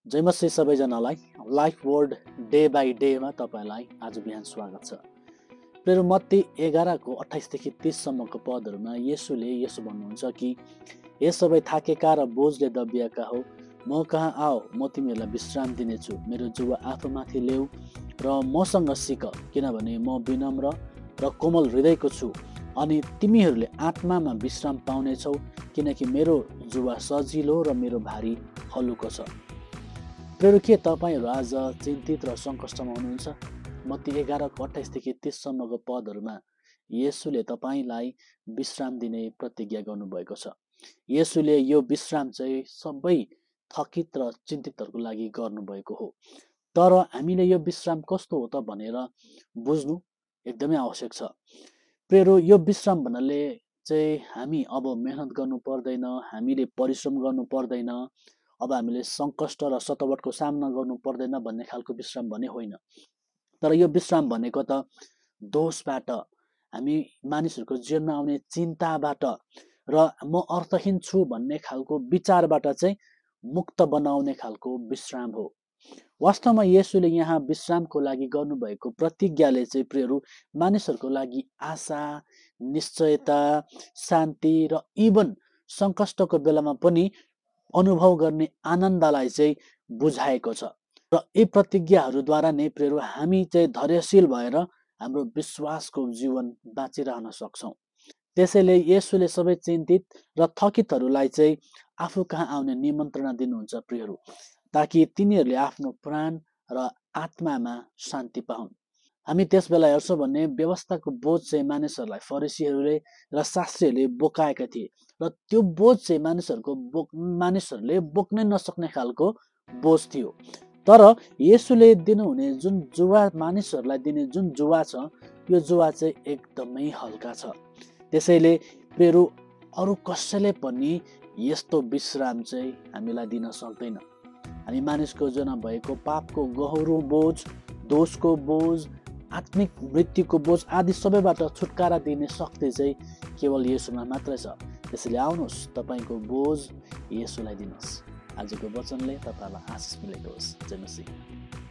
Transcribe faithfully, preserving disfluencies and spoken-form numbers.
जय मसी सबैजनालाई life word day by डेमा तपाईँलाई आज बिहान स्वागत छ। प्रेरो मत्ती एघारको अठाइसदेखि तीससम्मको पदहरूमा येशूले यसो भन्नुहुन्छ कि हे सबै थाकेका र बोझले दबिएका हो, म कहाँ आओ, म तिमीहरूलाई विश्राम दिनेछु। मेरो जुवा आफूमाथि ल्याऊ र मसँग सिक, किनभने म विनम्र र कोमल हृदयको छु, अनि तिमीहरूले आत्मामा विश्राम पाउनेछौ, किनकि मेरो जुवा सजिलो र मेरो भारी हलुको छ। प्रेरो के तपाईँहरू आज चिन्तित र सङ्कष्टमा हुनुहुन्छ? मत्ती एघारको अठाइसदेखि तीससम्मको पदहरूमा येशूले तपाईँलाई विश्राम दिने प्रतिज्ञा गर्नुभएको छ। येशूले यो विश्राम चाहिँ सबै थकित र चिन्तितहरूको लागि गर्नुभएको हो। तर हामीले यो विश्राम कस्तो हो त भनेर बुझ्नु एकदमै आवश्यक छ। प्रेरो यो विश्राम भन्नाले चाहिँ हामी अब मेहनत गर्नु पर्दैन, हामीले परिश्रम गर्नु पर्दैन, अब हामीले सङ्कष्ट र सतावटको सामना गर्नु पर्दैन भन्ने खालको विश्राम भने होइन। तर यो विश्राम भनेको त दोषबाट, हामी मानिसहरूको जीवनमा आउने चिन्ताबाट र म अर्थहीन छु भन्ने खालको विचारबाट चाहिँ मुक्त बनाउने खालको विश्राम हो। वास्तवमा येशूले यहाँ विश्रामको लागि गर्नुभएको प्रतिज्ञाले चाहिँ प्रियहरू मानिसहरूको लागि आशा, निश्चयता, शान्ति र इभन सङ्कष्टको बेलामा पनि अनुभव गर्ने आनन्दलाई चाहिँ बुझाएको छ। र यी प्रतिज्ञाहरूद्वारा नै प्रेरो हामी चाहिँ धैर्यशील भएर हाम्रो विश्वासको जीवन बाँचिरहन सक्छौँ। त्यसैले येशूले सबै चिन्तित र थकितहरूलाई चाहिँ आफू कहाँ आउने निमन्त्रणा दिनुहुन्छ प्रियहरू, ताकि तिनीहरूले आफ्नो प्राण र आत्मामा शान्ति पाउन्। हामी त्यस बेला हेर्छौँ भने व्यवस्थाको बोझ चाहिँ मानिसहरूलाई फरिसीहरूले र शास्त्रीहरूले बोकाएका थिए, र त्यो बोझ चाहिँ मानिसहरूको बोक मानिसहरूले बोक्नै नसक्ने खालको बोझ थियो। तर येशूले दिनुहुने जुन जुवा, मानिसहरूलाई दिने जुन जुवा छ, यो जुवा चाहिँ एकदमै हल्का छ। त्यसैले प्रेरो अरू कसैले पनि यस्तो विश्राम चाहिँ हामीलाई दिन सक्दैन। हामी मानिसको जीवनमा भएको पापको गहिरो बोझ, दोषको बोझ, आत्मिक मृत्युको बोझ आदि सबैबाट छुटकारा दिने शक्ति चाहिँ केवल येशूमा मात्रै छ। त्यसैले आउनुहोस्, तपाईँको बोझ येशूलाई दिनुहोस्। आजको वचनले तपाईँलाई आशिष मिलेको होस्। जय मसीह।